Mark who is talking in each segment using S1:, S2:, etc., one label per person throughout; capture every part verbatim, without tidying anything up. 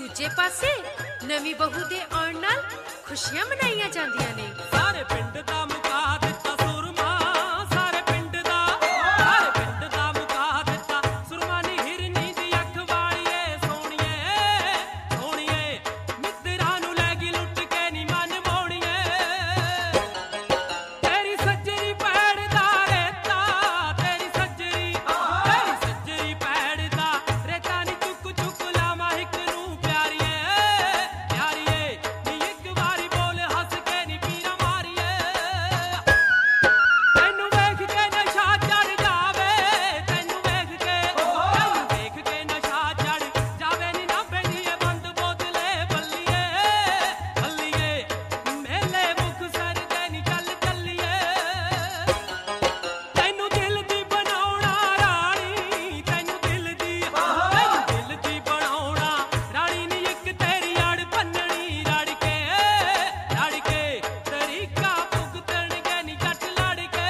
S1: ਦੂਜੇ ਪਾਸੇ ਨਵੀਂ ਬਹੂ ਦੇ ਆਉਣ ਨਾਲ ਖੁਸ਼ੀਆਂ ਮਨਾਈਆਂ ਜਾਂਦੀਆਂ ਨੇ।
S2: ਸਾਰੇ ਪਿੰਡ ਦਾ ਮੁਕਾ ਦਿੱਤਾ ਸੁਰਮਾ, ਸਾਰੇ ਪਿੰਡ ਦਾ ਸਾਰੇ ਪਿੰਡ ਦਾ ਮੁਕਾ ਦਿੱਤਾ ਸੁਰਮਾ ਨੀ ਹਿਰਨੀ ਦੀ ਅੱਖ ਵਾਲੀਏ ਸੋਹਣੀਏ ਸੋਹਣੀਏ, ਮਿੱਤਰਾਂ ਨੂੰ ਲੈ ਗਈ ਲੁੱਟ ਕੇ ਨੀ ਮਨ ਮੋੜੀਏ। ਤੇਰੀ ਸੱਜਰੀ ਪੈੜ ਦਾ ਰੇਤਾ, ਤੇਰੀ ਸੱਜਰੀ ਤੇਰੀ ਸੱਜਰੀ ਪੈੜ ਦਾ ਰੇਤਾ ਨੀ ਚੁੱਕ ਚੁੱਕ ਲਾਵਾਂ ਇੱਕ ਨੂੰ ਪਿਆਰੀਏ ਪਿਆਰੀਏ, ਨੀ ਇੱਕ ਵਾਰੀ ਬੋਲ ਹੱਸ ਕੇ ਨੀ ਪੀਰਾਂ ਮਾਰੀਏ। ਤੈਨੂੰ ਵੇਖ ਕੇ ਨਸ਼ਾ ਚੜ ਜਾਵੇ, ਤੈਨੂੰ ਵੇਖ ਕੇ ਤੈਨੂੰ ਵੇਖ ਕੇ ਨਸ਼ਾ ਚੜ ਜਾਵੇ ਨੀ ਨਾ ਪੈਂਦੀਏ ਬੰਦ ਬੋਤਲੇ ਬੱਲੀਏ ਬੱਲੀਏ, ਮੇਲੇ ਮੁਕਤਸਰ ਦੇ ਨੀ ਚੱਲ ਚੱਲੀਏ। ਤੈਨੂੰ ਦਿਲ ਦੀ ਬਣਾਉਣਾ ਰਾਣੀ, ਤੈਨੂੰ ਦਿਲ ਦੀ ਤੈਨੂੰ ਦਿਲ ਦੀ ਬਣਾਉਣਾ ਰਾਣੀ ਨੀ ਇੱਕ ਤੇਰੀ ਆੜ ਭੰਨਣੀ ਰੜ ਕੇ ਰੜ ਕੇ, ਤਰੀਕਾ ਭੁਗਤਣਗੇ ਨੀ ਜੱਟ ਲੜ ਕੇ।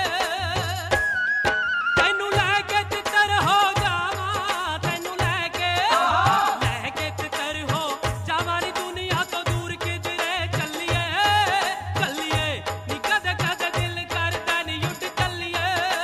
S2: ਤੈਨੂੰ ਲੈ ਕੇ ਤਿੱਤਰ ਹੋ ਜਾਵਾਂ, ਤੈਨੂੰ ਲੈ ਕੇ ਲੈ ਕੇ ਤਿੱਤਰ ਹੋ ਜਾਵਾਂ ਨੀ ਦੁਨੀਆ ਤੋਂ ਦੂਰ ਕਿਧਰੇ ਚੱਲੀਏ ਚੱਲੀਏ, ਨੀ ਕਦੇ ਕਦੇ ਦਿਲ ਕਰਦਾ ਨੀ ਉੱਡ ਚੱਲੀਏ।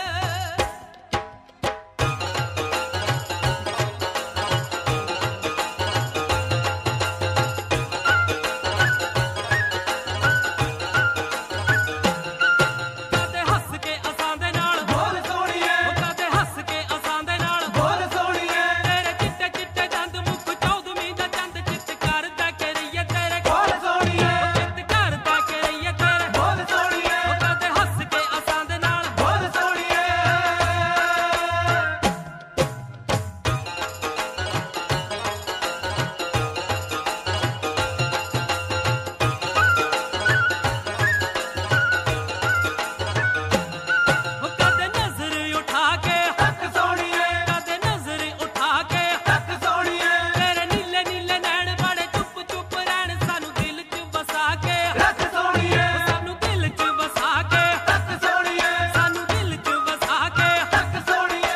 S2: ਕਦੇ ਹੱਸ ਕੇ ਅਸਾਂ ਦੇ ਨਾਲ ਬੋਲ ਸੋਹਣੀਏ, ਕਦੇ ਹੱਸ ਕੇ ਅਸਾਂ ਦੇ ਨਾਲ ਬੋਲ ਸੋਹਣੀਏ। ਤੇਰੇ ਚਿੱਟੇ ਚਿੱਟੇ ਦੰਦ ਮੁੱਖ ਚੌਦਵੀਂ ਦਾ ਚੰਦ ਚਿੱਤ ਕਰਦਾ ਕਿ ਰਹੀਏ ਤੇਰੇ ਕੋਲ ਸੋਹਣੀਏ, ਚਿੱਤ ਕਰਦਾ ਕਿ ਰਹੀਏ ਤੇਰੇ ਬੋਲ ਸੋਹਣੀਏ। ਕਦੇ ਹੱਸ ਕੇ ਅਸਾਂ ਦੇ ਨਾਲ ਬੋਲ ਸੋਹਣੀਏ। ਕਦੇ ਨਜ਼ਰ ਉਠਾ ਕੇ ਤੱਕ ਸੋਹਣੀਏ, ਕਦੇ ਨਜ਼ਰ ਉਠਾ ਕੇ ਤੱਕ ਸੋਹਣੀਏ। ਤੇਰੇ ਨੀਲੇ ਨੀਲੇ ਨੈਣ ਬੜੇ ਚੁੱਪ ਚੁੱਪ ਰਹਿਣ ਸਾਨੂੰ ਦਿਲ 'ਚ ਵਸਾ ਕੇ ਰੱਖ ਸੋਹਣੀਏ, ਸਾਨੂੰ ਦਿਲ 'ਚ ਵਸਾ ਕੇ ਤੱਕ ਸੋਹਣੀਏ, ਸਾਨੂੰ ਦਿਲ 'ਚ ਵਸਾ ਕੇ ਤੱਕ ਸੋਹਣੀਏ।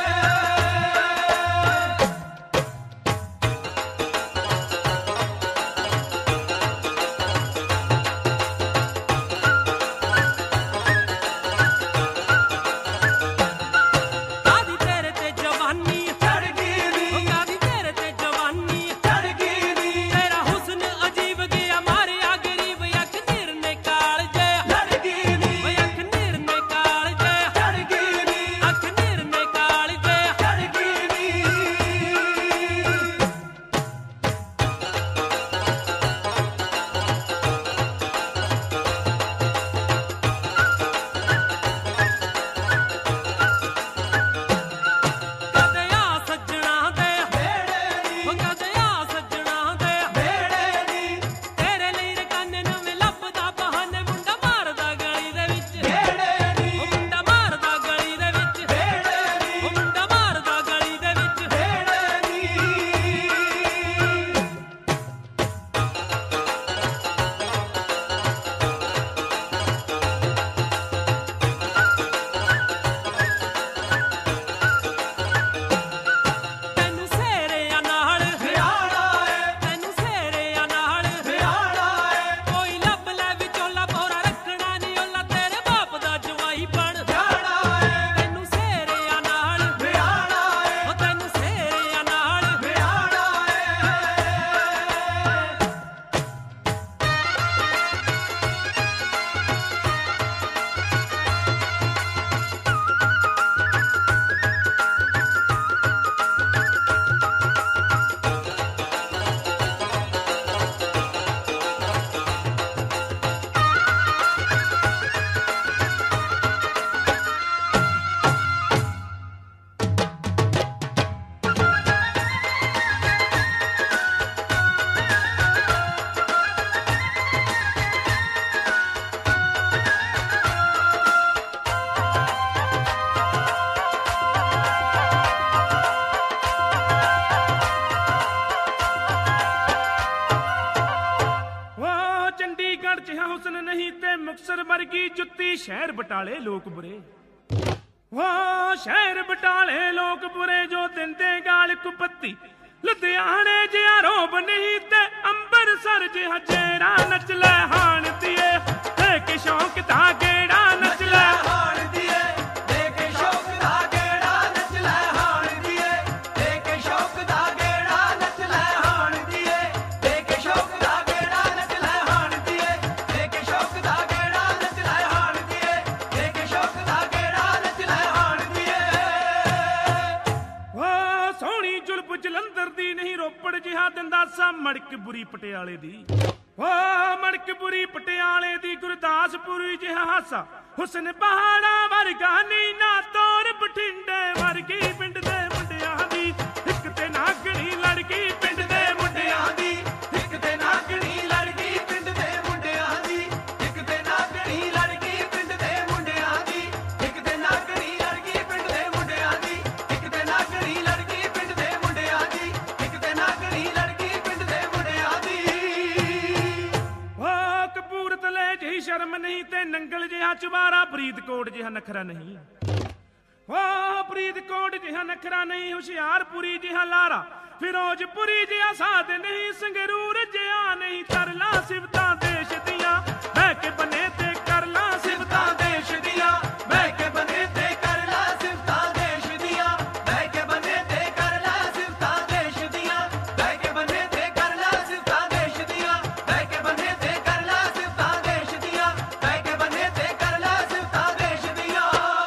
S2: ਕਾਦੀ ਤੇਰੇ ਤੇ ਜਵਾਨੀ ਚੜ ਗਈ ਨੀ, ਕਾਦੀ ਤੇਰੇ ਤੇ ਜਵਾਨੀ ਚੜ ਗਈ ਨੀ। ਤੇਰਾ ਹੁਸਨ ਅਜੀਬ ਗਿਆ ਮਾਰਿਆ ਗਰੀਬ ਅੱਖ ਨਿਰਨੇ ਕਾਲਜੇ ਲੜ ਗਈ ਨੀ, ਅੱਖ ਨਿਰਨੇ ਕਾਲਜੇ ਚੜ ਗਈ ਨੀ, ਅੱਖ ਨਿਰਨੇ ਕਾਲਜੇ ਚੜ ਗਈ ਨੀ। ਕਦੇ ਆ ਸੱਜਣਾ ਦੇ ਵੇੜੇ ਨੀ, ਕਦੇ ਆ ਸੱਜਣਾ ਦੇ ਵੇੜੇ ਨੀ। ਤੇਰੇ ਲਈ ਰਕਨ ਨਵੇਂ ਲੱਭਦਾ ਬਹਾਨੇ ਮੁੰਡਾ ਮਾਰਦਾ ਗਲੀ ਦੇ ਵਿੱਚ ਵੇੜੇ ਨੀ, ਮੁੰਡਾ ਮਾਰਦਾ ਗਲੀ ਦੇ ਵਿੱਚ ਵੇੜੇ ਨੀ, ਮੁੰਡਾ ਮਾਰਦਾ ਗਲੀ ਦੇ ਵਿੱਚ ਵੇੜੇ ਨੀ। ਤੈਨੂੰ ਸੇਰਿਆਂ ਨਾਲ ਵਿਆਹਣਾ ਏ, ਤੈਨੂੰ ਸੇਰਿਆਂ ਨਾਲ ਵਿਆਹਣਾ ਏ। ਕੋਈ ਲੱਭ ਲੈ ਵਿਚੋਲਾ ਬੋਰਾ ਰੱਖਣਾ ਨੀ ਓਲਾ ਤੇਰੇ ਬਾਪ ਦਾ ਜਵਾਈ ਬਣ ਜਾਣਾ ਏ। ਤੈਨੂੰ ਸੇਰਿਆਂ ਨਾਲ ਵਿਆਹਣਾ ਏ, ਓ ਤੈਨੂੰ ਸੇਰਿਆਂ ਨਾਲ ਵਿਆਹਣਾ ਏ।
S3: ਉਹ ਚੰਡੀਗੜ੍ਹ 'ਚ ਹੁਸਨ ਨਹੀਂ ਤੇ ਮੁਕਤਸਰ ਵਰਗੀ ਜੁੱਤੀ ਸ਼ਹਿਰ ਬਟਾਲੇ ਲੋਕ ਬੁਰੇ। ਉਹ ਸ਼ਹਿਰ ਬਟਾਲੇ ਲੋਕ ਬੁਰੇ ਜੋ ਦਿੰਦੇ ਗਾਲ ਕੁਪੱਤੀ। ਲੁਧਿਆਣੇ ਜਿਹਾ ਰੋਬ ਨਹੀਂ ਤੇ ਸਰ ਜਿਹਾ ਚਿਹਰਾ ਨੱਚ ਲੈ ਹਾਣ ਦੀਏ ਦੇ ਕੇ ਸ਼ੌਂਕ ਦਾ ਗੇੜਾ ਨੱਚ ਲੈ
S4: ਹਾਣ ਦੀਏ ਦੇ ਕੇ ਸ਼ੌਕ ਦਾ ਗੇੜਾ ਨੱਚ ਲੈ ਹਾਣ ਦੀਏ ਦੇ ਕੇ ਸ਼ੌਕ ਦਾ ਗੇੜਾ ਨੱਚ ਲੈ ਹਾਣ ਦੀਏ ਦੇ ਕੇ ਸ਼ੌਕ ਦਾ ਗੇੜਾ ਨੱਚ ਲੈ ਹਾਣ ਦੀਏ ਦੇ ਕੇ ਸ਼ੌਕ ਦਾ ਗੇੜਾ ਨੱਚ ਲੈ ਹਾਣ ਦੀਏ ਦੇ ਕੇ ਸ਼ੌਕ ਦਾ ਗੇੜਾ ਨੱਚ ਲੈ ਹਾਣ ਦੀਏ
S3: ਓ ਸੋਹਣੀ ਜੁਲਪ ਜਲੰਧਰ ਦੀ ਨਹੀਂ ਰੋਪੜ ਜਿਹਾ ਦਿੰਦਾ ਸਾ ਮੜਕ ਬੁਰੀ ਪਟਿਆਲੇ ਦੀ ਓ ਮੜਕ ਬੁਰੀ ਪਟਿਆਲੇ ਦੀ ਗੁਰਦਾਸਪੁਰੀ ਜਿਹਾ ਹਾਸਾ ਹੁਸਨ ਪਹਾੜਾ ਵਰਗਾ ਨੀਨਾ ਤੋਰ ਬਠਿੰਡੇ ਵਰਗੀ ਪਿੰਡ ਦੇ ਮੁੰਡਿਆਂ ਦੀ ਇੱਕ ਤੇ ਨਾਗਣੀ ਲੜਕੀ ਪਿੰਡ ਦੇ ਮੁੰਡਿਆਂ ਦੀ
S4: ਇੱਕ ਤੇ ਨਾਗਣੀ ਲੜਕੀ ਪਿੰਡ ਦੇ ਮੁੰਡਿਆਂ ਦੀ ਇੱਕ ਤੇ ਨਾਗਣੀ ਲੜਕੀ ਪਿੰਡ ਦੇ ਮੁੰਡਿਆਂ ਦੀ ਇੱਕ ਤੇ ਨਾਗਣੀ ਲੜਕੀ ਪਿੰਡ ਦੇ ਮੁੰਡਿਆਂ ਦੀ ਇੱਕ ਤੇ ਨਾਗਣੀ ਲੜਕੀ ਪਿੰਡ ਦੇ ਮੁੰਡਿਆਂ ਦੀ ਇੱਕ ਤੇ ਨਾਗਣੀ ਲੜਕੀ ਪਿੰਡ ਦੇ ਮੁੰਡਿਆਂ ਦੀ
S3: ਓ ਕਪੂਰਥਲੇ ਜਿਹੀ ਸ਼ਰਮ ਨਹੀਂ ਤੇ ਨੰਗਲ ਜਿਹਾ ਚੁਬਾਰਾ ਫਰੀਦਕੋਟ ਜਿਹਾ ਨਖਰਾ ਨਹੀਂ ਓ ਫਰੀਦਕੋਟ ਜਿਹਾ ਨਖਰਾ ਨਹੀਂ ਹੁਸ਼ਿਆਰਪੁਰੀ ਜਿਹਾ ਲਾਰਾ ਫਿਰੋਜ਼ਪੁਰੀ ਜਿਹਾ ਸਾਧ ਨਹੀਂ ਸੰਗਰੂਰ ਜਿਹਾ ਨਹੀਂ ਤਰਲਾ ਸਿਵਤਾਂ ਦੇਸ਼ ਦੀਆਂ ਬਹਿ ਕੇ ਬਨੇ ਤੇ ਕਰ ਲਾ ਸਿਵਤਾਂ ਦੇਸ਼ ਦੀਆਂ
S4: ਬਹਿ ਕੇ ਬਨੇ ਤੇ ਕਰ ਲਾ ਸਿਫਤਾਂ ਦੇਸ਼ ਦੀਆਂ ਬਹਿ ਕੇ ਬਨੇ ਤੇ ਕਰ ਲਾ ਸਿਫਤਾਂ ਦੇਸ਼ ਦੀਆਂ ਬਹਿ ਕੇ ਬਨੇ ਤੇ ਕਰ ਲਾ ਸਿਫਤਾਂ ਦੇਸ਼ ਦੀਆਂ ਬਹਿ ਕੇ ਬਨੇ ਤੇ ਕਰ ਲਾ ਸਿਫਤਾਂ ਦੇਸ਼ ਦੀਆਂ ਬਹਿ ਕੇ ਬਨੇ ਤੇ ਕਰ ਲਾ ਸਿਫਤਾਂ ਦੇਸ਼ ਦੀਆਂ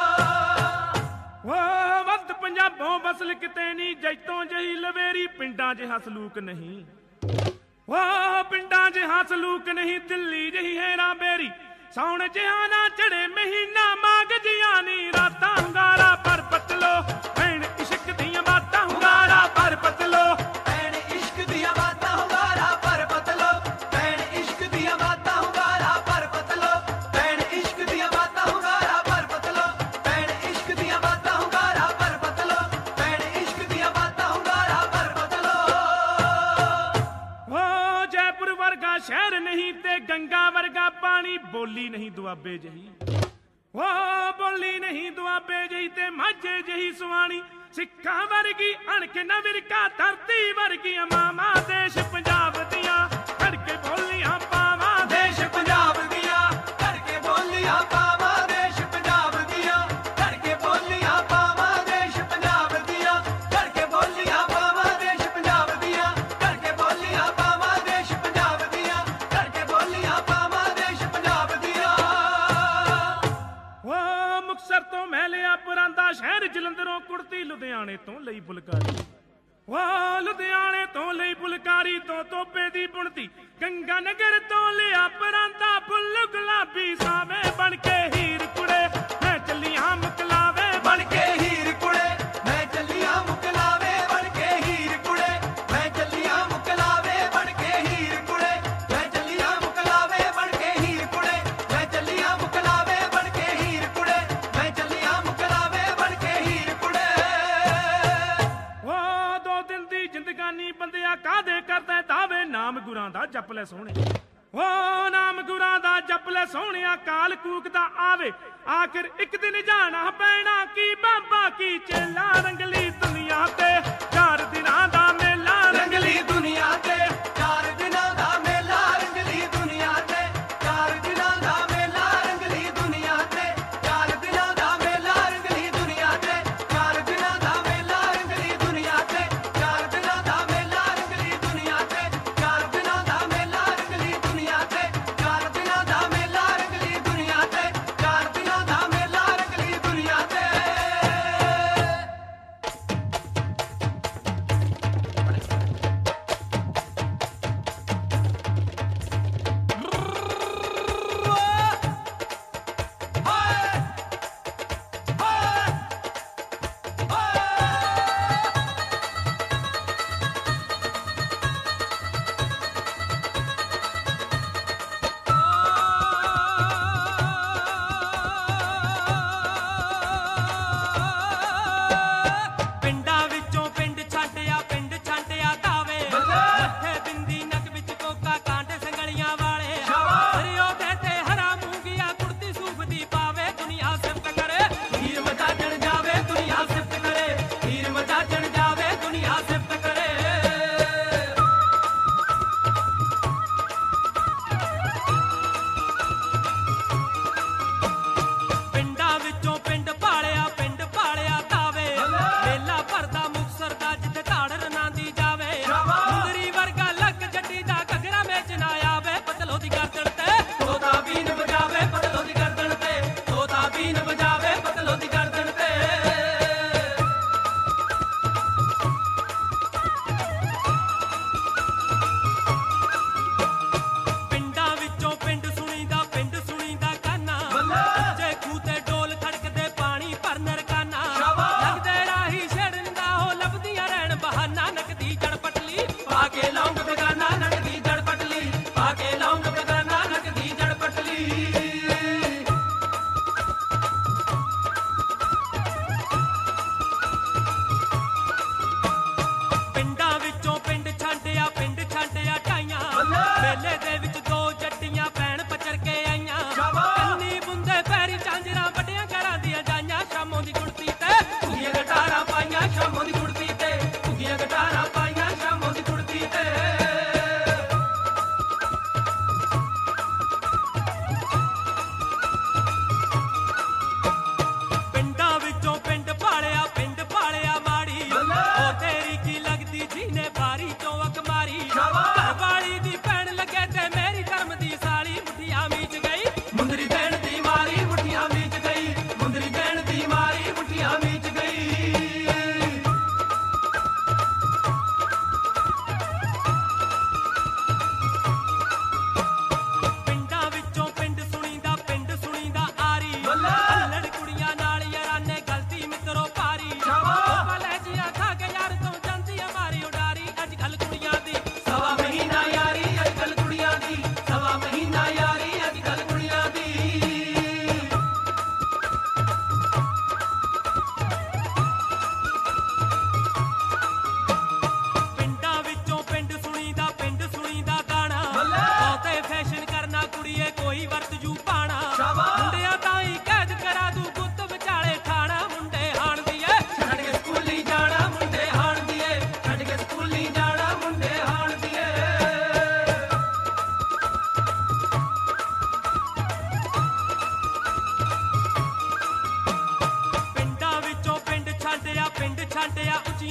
S3: ਓ ਵੱਧ ਪੰਜਾਬੋਂ ਬਸਲ ਕਿਤੇ ਨਹੀਂ ਜੈਤੋਂ ਜਹੀ ਲਵੇਰੀ ਪਿੰਡਾਂ ਜਿਹਾ ਸਲੂਕ ਨਹੀਂ ਓ ਪਿੰਡਾਂ ਜਿਹਾ ਸਲੂਕ ਨਹੀਂ ਦਿੱਲੀ ਜਿਹੀ ਹੈਰਾ ਬੇਰੀ ਸੌਣ ਜਿਹਾ ਨਾ ਚੜੇ ਮਹੀਨਾ ਮਾਘ ਜਿਹਾ ਨੀ ਰਾਤਾਂ ਹੁੰਗਾਰਾ ਪਰ ਪਤਲੋ ਭੈਣ ਇਸ਼ਕ ਦੀਆਂ ਬਾਤਾਂ ਹੁੰਗਾਰਾ ਪਰ ਪਤਲੋ
S4: ਭੈਣ ਇਸ਼ਕ ਦੀਆਂ ਬਾਤਾਂ ਹੁੰਗਾਰਾ ਪਰ ਪਤਲੋ ਭੈਣ ਇਸ਼ਕ ਦੀਆਂ ਬਾਤਾਂ ਹੁੰਗਾਰਾ ਪਰ ਪਤਲੋ ਭੈਣ ਇਸ਼ਕ ਦੀਆਂ ਬਾਤਾਂ ਹੁੰਗਾਰਾ ਪਰ ਪਤਲੋ ਭੈਣ ਇਸ਼ਕ ਦੀਆਂ ਬਾਤਾਂ ਹੁੰਗਾਰਾ ਪਰ ਪਤਲੋ ਭੈਣ ਇਸ਼ਕ ਦੀਆਂ ਬਾਤਾਂ ਹੁੰਗਾਰਾ ਪਰ ਪਤਲੋ
S3: ਓ ਜੈਪੁਰ ਵਰਗਾ ਸ਼ਹਿਰ ਨਹੀਂ ਤੇ ਗੰਗਾ ਵਰਗਾ ਪਾਣੀ ਬੋਲੀ ਨਹੀਂ ਦੁਆਬੇ ਜਹੀ ਓ ਬੋਲੀ ਨਹੀਂ ਦੁਆਬੇ ਜਹੀ ਤੇ ਮਾਝੇ ਜਹੀ ਸੁਆਣੀ ਸਿੱਖਾਂ ਵਰਗੀ ਅਣਖ ਨਾ ਵਿਰਕਾ ਧਰਤੀ ਵਰਗੀਆਂ ਮਾਵਾਂ ਦੇਸ਼ ਪੰਜਾਬ ਦੀਆਂ ਕਰਕੇ ਬੋਲੀਆਂ ਪਾਵਾਂ
S4: ਦੇਸ਼ ਪੰਜਾਬ ਦੀਆਂ ਕਰਕੇ ਬੋਲੀਆਂ ਪਾਵਾਂ ਦੇਸ਼ ਪੰਜਾਬ ਦੀਆਂ ਕਰਕੇ ਬੋਲੀਆਂ ਪਾਵਾਂ ਦੇਸ਼ ਪੰਜਾਬ ਦੀਆਂ ਕਰਕੇ ਬੋਲੀਆਂ ਪਾਵਾਂ ਦੇਸ਼ ਪੰਜਾਬ ਦੀਆਂ ਕਰਕੇ ਬੋਲੀਆਂ ਪਾਵਾਂ ਦੇਸ਼ ਪੰਜਾਬ ਦੀਆਂ ਕਰਕੇ ਬੋਲੀਆਂ ਪਾਵਾਂ ਦੇਸ਼ ਪੰਜਾਬ ਦੀਆਂ
S3: ਓ ਮੁਕਤਸਰ ਤੋਂ ਮੈਂ ਲਿਆ ਪੁਰਾਂਦਾ ਸ਼ਹਿਰ ਜਲੰਧਰੋਂ ਕੁੜਤੀ ਲੁਧਿਆਣੇ ਤੋਂ ਲਈ ਫੁਲਕਾਰੀ ਓ ਲੁਧਿਆਣੇ ਤੋਂ ਲਈ ਫੁਲਕਾਰੀ ਤੋਂ ਤੋਪੇ ਦੀ ਬੁਣਤੀ ਗੰਗਾ ਨਗਰ ਤੋਂ ਲਿਆ ਪਰਾਂਦਾ ਫੁੱਲ ਗੁਲਾਬੀ ਸਾਵੇਂ ਬਣ ਕੇ ਹੀਰ ਕੁੜੇ ਮੈਂ ਚੱਲੀਆਂ ਮੁਕਲਾਵੇ
S4: ਬਣ ਕੇ ਹੀਰ ਕੁੜੇ ਮੈਂ ਚੱਲੀਆਂ ਮੁਕਲਾਵੇ ਬਣ ਕੇ ਹੀਰ ਕੁੜੇ ਮੈਂ ਚੱਲੀਆਂ ਮੁਕਲਾਵੇ ਬਣ ਕੇ ਹੀਰ ਕੁੜੇ ਮੈਂ ਚੱਲੀਆਂ ਮੁਕਲਾਵੇ ਬਣ ਕੇ ਹੀਰ ਕੁੜੇ ਮੈਂ ਚੱਲੀਆਂ ਮੁਕਲਾਵੇ ਬਣ ਕੇ ਹੀਰ ਕੁੜੇ ਮੈਂ ਚੱਲੀਆਂ ਮੁਕਲਾਵੇ ਬਣ ਕੇ ਹੀਰ ਕੁੜੇ
S3: ਓ ਦੋ ਦਿਨ ਦੀ ਜ਼ਿੰਦਗਾਨੀ ਬੰਦਿਆ ਕਾਦੇ ਕਰਦਾ ਦਾਵੇ ਨਾਮ ਗੁਰਾਂ ਦਾ ਜਪ ਲੈ ਸੋਹਣੇ ਓ ਨਾਮ ਗੁਰਾਂ ਦਾ ਜਪ ਲੈ ਸੋਹਣਿਆ ਕਾਲ ਕੂਕ ਦਾ ਆਵੇ ਆਖਿਰ ਇੱਕ ਦਿਨ ਜਾਣਾ ਪੈਣਾ ਕੀ ਬਾਬਾ ਕੀ ਚੇਲਾ ਰੰਗਲੀ ਦੁਨੀਆ ਤੇ ਚਾਰ ਦਿਨਾਂ ਦਾ ਮੇਲਾ
S4: ਰੰਗਲੀ ਦੁਨੀਆ ਤੇ ਚਾਰ ਦਿਨਾਂ ਦਾ ਮੇਲਾ ਰੰਗਲੀ ਦੁਨੀਆ ਤੇ ਚਾਰ ਦਿਨਾਂ ਦਾ ਮੇਲਾ ਰੰਗਲੀ ਦੁਨੀਆ ਤੇ ਚਾਰ ਦਿਨਾਂ ਦਾ ਮੇਲਾ ਰੰਗਲੀ ਦੁਨੀਆ ਤੇ ਚਾਰ ਦਿਨਾਂ ਦਾ ਮੇਲਾ ਰੰਗਲੀ ਦੁਨੀਆ ਤੇ ਚਾਰ ਦਿਨਾਂ ਦਾ ਮੇਲਾ ਰੰਗਲੀ ਦੁਨੀਆ ਤੇ ਚਾਰ ਦਿਨਾਂ ਦਾ ਮੇਲਾ ਰੰਗਲੀ ਦੁਨੀਆ ਤੇ ਚਾਰ ਦਿਨਾਂ ਦਾ ਮੇਲਾ ਰੰਗਲੀ ਦੁਨੀਆ ਤੇ ਚਾਰ ਦਿਨਾਂ ਦਾ ਮੇਲਾ ਰੰਗਲੀ ਦੁਨੀਆ ਤੇ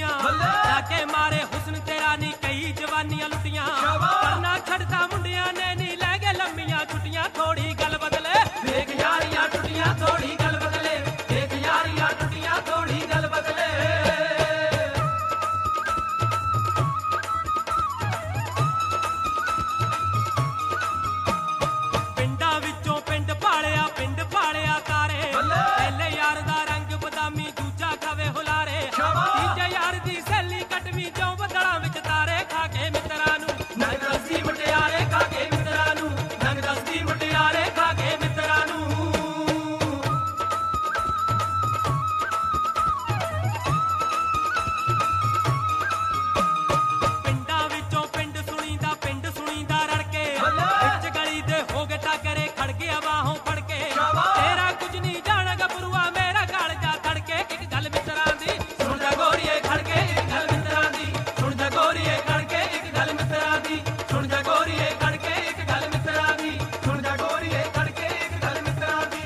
S2: ਕੁੜੀਆਂ ਜਾ ਕੇ ਮਾਰੇ ਹੁਸਨ ਤੇਰਾ ਨੀ ਕਈ ਜਵਾਨੀਆਂ ਲੁੱਟੀਆਂ ਕਰਨਾ ਛੱਡਦਾ ਮੁੰਡਿਆਂ ਨੇ ਨੀ ਲੈ ਕੇ ਲੰਮੀਆਂ ਛੁੱਟੀਆਂ ਥੋੜੀ ਗੱਲ ਬਦਲੇ ਵੇਖ ਯਾਰੀਆਂ ਟੁੱਟੀਆਂ ਥੋੜੀ ਗੱਲ ਬਦਲੇ ਵੇਖ ਯਾਰੀਆਂ ਟੁੱਟੀਆਂ ਥੋੜੀ ਗੱਲ ਬਦਲੇ ਪਿੰਡਾਂ ਵਿੱਚੋਂ ਪਿੰਡ ਭਾਲਿਆ ਪਿੰਡ ਭਾਲਿਆ ਤਾਰੇ ਪਹਿਲੇ ਯਾਰ ਦਾ ਰੰਗ ਬਦਾਮੀ ਦੂਜਾ ਖਾਵੇ ਹੁਲਾਰੇ ਤੀਜੇ ਯਾਰ ਦੀ ਸੈਲੀ ਕਟਵੀਂ ਚੋਂ ਬੱਦਲਾਂ ਵਿੱਚ ਤਾਰੇ ਖਾ ਕੇ ਮਿੱਤਰਾਂ ਨੂੰ ਨੰਗ ਦਸਦੀ ਮਟਿਆਰੇ ਖਾ ਕੇ ਮਿੱਤਰਾਂ ਨੂੰ ਨੰਗ ਦਸਦੀ ਮਟਿਆਰੇ ਖਾ ਕੇ ਮਿੱਤਰਾਂ ਨੂੰ ਪਿੰਡਾਂ ਵਿੱਚੋਂ ਪਿੰਡ ਸੁਣੀਦਾ ਪਿੰਡ ਸੁਣੀਦਾ ਰਲ ਕੇ ਵਿੱਚ ਗਲੀ ਦੇ ਹੋ ਗਏ ਟਾਕਰੇ ਖੜ ਗਿਆ ਬਾਹੋਂ ਫੜ ਕੇ ਤੇਰਾ ਕੁਝ ਨਹੀਂ ਜਾਣ ਗੱਭਰੂਆ ਮੇਰਾ ਗਲ ਜਾ ਧੜ ਕੇ ਇੱਕ ਗੱਲ ਮਿੱਤਰਾਂ ਦੀ ਸੁਣ ਜਾ ਗੋਰੀਏ ਖੜ ਕੇ ਇੱਕ ਗੱਲ ਮਿੱਤਰਾਂ ਦੀ ਸੁਣ ਜਾ ਗੋਰੀਏ ਖੜ ਕੇ ਇੱਕ ਗੱਲ ਮਿੱਤਰਾਂ ਦੀ ਸੁਣ ਜਾ ਗੋਰੀਏ ਖੜ ਕੇ ਇੱਕ ਗੱਲ ਮਿੱਤਰਾਂ ਦੀ
S4: ਸੁਣ ਜਾ ਗੋਰੀਏ ਖੜ ਕੇ ਇੱਕ ਗੱਲ ਮਿੱਤਰਾਂ ਦੀ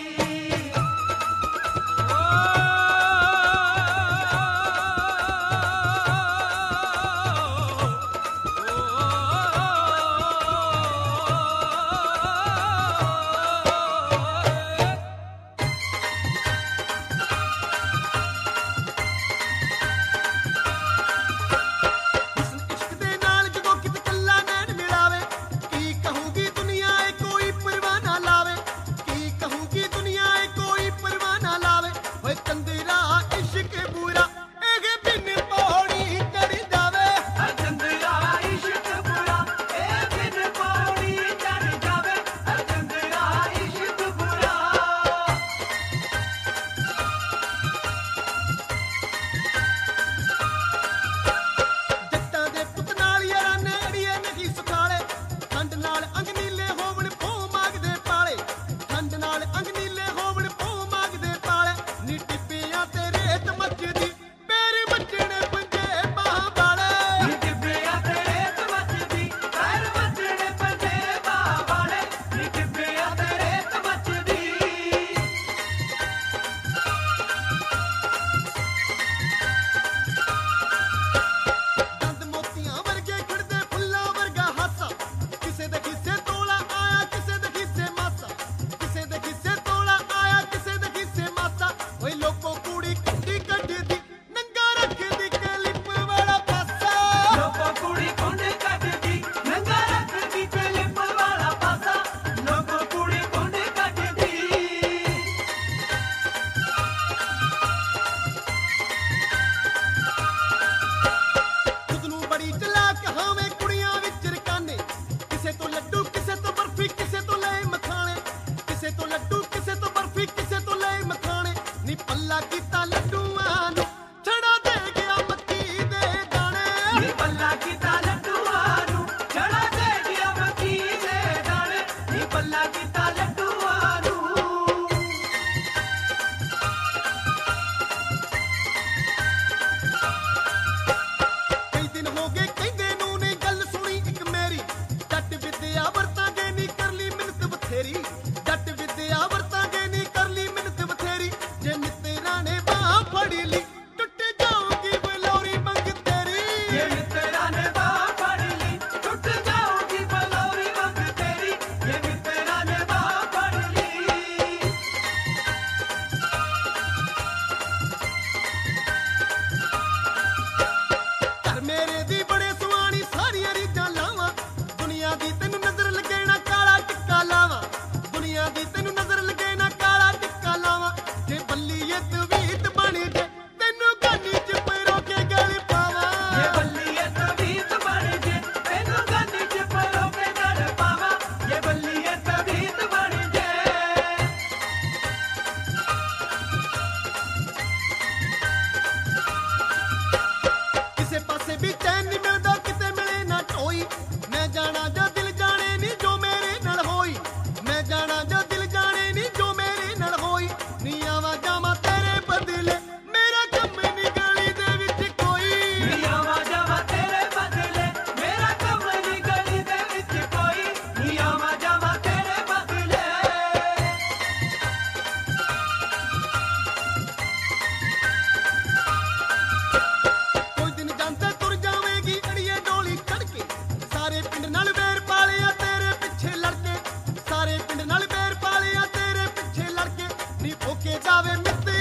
S5: इश्क दे नाल जदों किते कल्ला नैन मिलावे की कहूगी दुनिया ए कोई परवाह ना लावे की कहूगी दुनिया ए कोई परवाह ना लावे ओए कंदरा इश्क बुरा एगे बिन पौड़ी चढ़ जावे
S4: ਚੰਦਰਾ ਇਸ਼ਕ ਬੁਰਾ ਇਹ ਬਿਨ ਪੌੜੀ ਚੜ ਜਾਵੇ ਚੰਦਰਾ ਇਸ਼ਕ ਬੁਰਾ
S5: ਜੱਟਾਂ ਦੇ ਪੁੱਤ ਨਾਲ ਯਾਰਾਂ ਨੇ ਅੜੀਏ ਨਹੀਂ ਸੁਖਾਲੇ ਠੰਡ ਨਾਲ ਅੰਗ ਨੀਲੇ ਹੋਵਣ ਪੋ ਮਾਗਦੇ ਪਾਲੇ ਠੰਡ ਨਾਲ ਅੰਗ ਨੀਲੇ ਹੋਵਣ ਪੋ ਮਾਗਦੇ ਪਾਲੇ ਨੀ ਟਿੱਬਿਆਂ ਤੇ ਰੇਤ ਮੱਚਦੀ ਪੈਰ ਮੱਚਣੇ ਪੰਜੇ ਬਾਹਾਂ ਵਾਲੇ
S4: ਨੀ ਟਿੱਬਿਆਂ ਤੇ ਰੇਤ ਮੱਚਦੀ ਪੈਰ ਮੱਚਣੇ ਪੰਜੇ ਬਾਹਾਂ ਵਾਲੇ ਨੀ ਟਿੱਬਿਆਂ ਤੇ ਰੇਤ ਮੱਚਦੀ
S5: ਦੰਦ ਮੋਤੀਆਂ ਵਰਗੇ ਖਿੜਦੇ ਫੁੱਲਾਂ ਵਰਗਾ ਹਾਸਾ ਕਿਸੇ ਦੇ ਖਿੱਸੇ ਤੋਲਾ ਆਇਆ ਕਿਸੇ ਦੇ ਖਿੱਸੇ ਮਾਸਾ ਕਿਸੇ ਦੇ ਖਿੱਸੇ ਤੋਲਾ ਆਇਆ ਕਿਸੇ ਦੇ ਖਿੱਸੇ ਮਾਸਾ ਓਏ ਲੋਕੋ ਕੁੜੀ ਕੱਢੀ ਕੱਢਦੀ ਨੰਗਾ ਰੱਖਦੀ ਕਲਿੱਪ ਵਾਲਾ ਪਾਸਾ
S4: ਲੋਕੋ ਕੁੜੀ ਕੁੰਡ ਕੱਢਦੀ ਨੰਗਾ ਰੱਖਦੀ ਕਲਿੱਪ ਵਾਲਾ ਪਾਸਾ ਲੋਕੋ ਕੁੜੀ ਕੁੰਡ ਕੱਢਦੀ
S5: ਖੁਦ ਨੂੰ ਬੜੀ ਚਲਾਕ ਹਾਵੇਂ ਕੁੜੀਆਂ ਵਿੱਚ ਰਕਾਨੇ ਕਿਸੇ ਤੋਂ ਲੱਡੂ ਕਿਸੇ ਤੋਂ ਬਰਫੀ ਕਿਸੇ ਤੋਂ ਲੈ ਮਖਾਣੇ ਕਿਸੇ ਤੋਂ ਲੱਡੂ ਕਿਸੇ ਤੋਂ ਬਰਫੀ ਕਿਸੇ ਤੋਂ ਲੈ ਮਖਾਣੇ ਨੀ ਪੱਲਾ ਕੀਤਾ ਲੱਡੂਆਂ ਨੂੰ ਛੜਾ ਦੇ ਗਿਆ ਮੱਕੀ ਦੇ ਦਾਣੇ
S4: ਨੀ ਪੱਲਾ ਕੀਤਾ ਲੱਡੂਆਂ ਨੂੰ ਛੜਾ ਦੇ ਗਿਆ ਮੱਕੀ ਦੇ ਦਾਣੇ ਨੀ ਪੱਲਾ ਕੀਤਾ ਲੱਡੂਆਂ ਨੂੰ
S5: ਕਈ ਦਿਨ ਹੋ ਗਏ ਕਹਿੰਦੇ ਨੂੰ ਨੇ ਗੱਲ ਸੁਣੀ ਇੱਕ ਮੇਰੀ ਜੱਟ ਵਿਦਿਆ ਵਰਤਾਂਗੇ ਨੀ ਕਰ ਲਈ ਮਿਹਨਤ ਬਥੇਰੀ ਜੱਟ ਵਿਦਿਆ ਵਰਤਾਂਗੇ ਨੀ ਕਰ ਲਈ ਮਿਹਨਤ ਬਥੇਰੀ ਜੇ ਮਿੱਤਰਾਂ ਨੇ ਬਾਹ ਫੜੀ ਲਈ ਟੁੱਟ ਜਾਊਗੀ ਬਲੌਰੀ ਮੰਗ ਤੇਰੀ
S4: ਜੇ ਮਿੱਤਰਾਂ ਨੇ ਬਾਹ ਫੜ ਲਈ ਟੁੱਟ ਜਾਊਗੀ ਬਲੌਰੀ ਮੰਗ ਤੇਰੀ ਜੇ ਮਿੱਤਰਾਂ ਨੇ ਬਾਹ ਫੜ ਲਈ
S5: ਘਰ ਮੇਰੇ ਦੀ ਬੜੇ ਸੁਆਣੀ ਸਾਰੀਆਂ ਰੀਝਾਂ ਲਾਵਾਂ ਦੁਨੀਆ ਦੀ ਤੈਨੂੰ ਨਜ਼ਰ ਲੱਗੇ ਨਾ ਕਾਲਾ ਟਿੱਕਾ ਲਾਵਾਂ ਦੁਨੀਆ ਦੀ ਤੈਨੂੰ ਨਜ਼ਰ ਲੱਗੇ ਨਾ ਕਾਲਾ ਟਿੱਕਾ ਲਾਵਾਂ ਜੇ ਬੱਲੀਏ ਤਵੀਤ ਬਣ ਜੇ ਤੈਨੂੰ ਗਾਨੀ ਚ ਪੈਰੋ ਕੇ ਗਲ ਪਾਵਾਂ
S4: ਜੇ ਬੱਲੀਏ ਤਵੀਤ ਬਣ ਜੇ ਤੈਨੂੰ ਗਾਨੀ ਚ ਪਰੋ ਕੇ ਗੜ ਪਾਵਾਂ ਜੇ ਬੱਲੀਏ ਤਵੀਤ ਬਣ ਜੇ
S5: ਕਿਸੇ ਪਾਸੇ ਵੀ ਚੈਨ ਨਹੀਂ ਮਿਲਦਾ ਕਿਤੇ ਮਿਲੇ ਨਾ ਢੋਈ ਮੈਂ ਜਾਣਾ ਜਾਂ ਦਿਲ ਜਾਣੇ ਨਹੀਂ ਜੋ ਮੇਰੇ ਨਾਲ ਹੋਈ ਮੈਂ ਜਾਣਾ ਜਾਂ ਦਿਲ ਜਾਣੇ ਨਹੀਂ ਜੋ ਮੇਰੇ ਨਾਲ ਹੋਈ ਨੀ ਆਵਾਂ ਜਾਵਾਂ ਤੇਰੇ ਜੇ ਮਿੱਤੇ